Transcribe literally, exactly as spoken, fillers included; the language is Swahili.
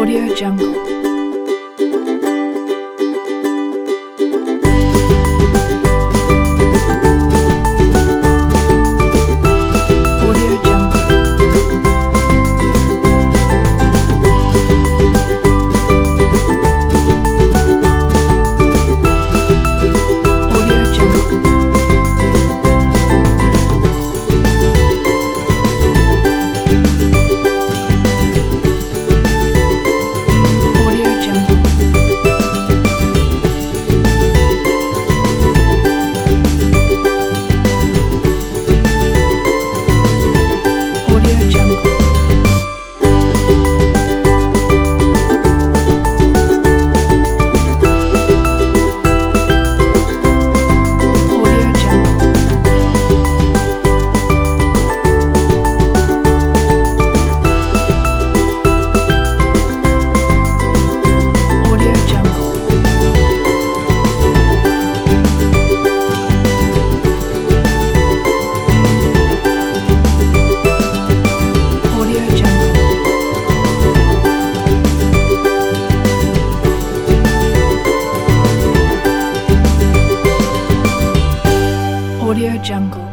Audio Jungle. Audio Jungle. Audio Jungle. Audio Jungle. Audio Jungle. Audio Jungle. Audio Jungle. Audio Jungle. Audio Jungle.